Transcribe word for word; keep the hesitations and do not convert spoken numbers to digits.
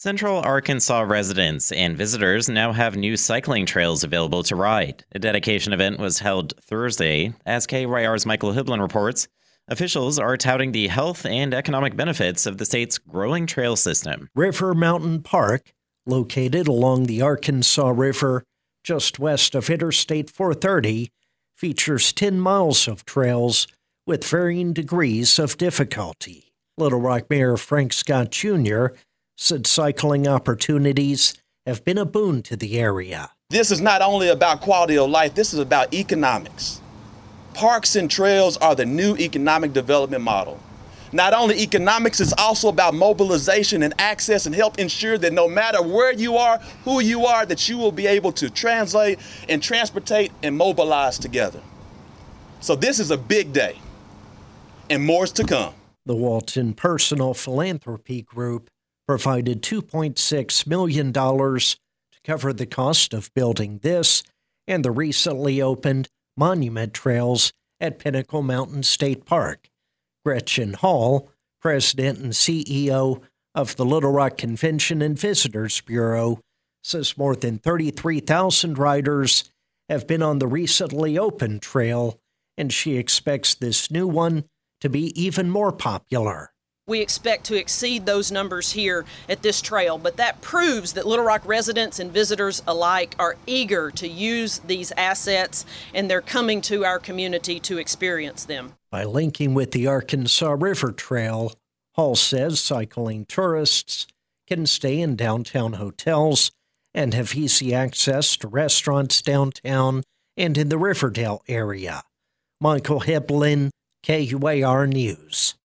Central Arkansas residents and visitors now have new cycling trails available to ride. A dedication event was held Thursday. As K Y R's Michael Hiblin reports, officials are touting the health and economic benefits of the state's growing trail system. River Mountain Park, located along the Arkansas River just west of Interstate four thirty, features ten miles of trails with varying degrees of difficulty. Little Rock Mayor Frank Scott Junior said cycling opportunities have been a boon to the area. This is not only about quality of life, this is about economics. Parks and trails are the new economic development model. Not only economics, it's also about mobilization and access, and help ensure that no matter where you are, who you are, that you will be able to translate and transportate and mobilize together. So this is a big day, and more's to come. The Walton Personal Philanthropy Group provided two point six million dollars to cover the cost of building this and the recently opened monument trails at Pinnacle Mountain State Park. Gretchen Hall, president and C E O of the Little Rock Convention and Visitors Bureau, says more than thirty-three thousand riders have been on the recently opened trail, and she expects this new one to be even more popular. We expect to exceed those numbers here at this trail, but that proves that Little Rock residents and visitors alike are eager to use these assets, and they're coming to our community to experience them. By linking with the Arkansas River Trail, Hall says cycling tourists can stay in downtown hotels and have easy access to restaurants downtown and in the Riverdale area. Michael Hiblin, K Y R News.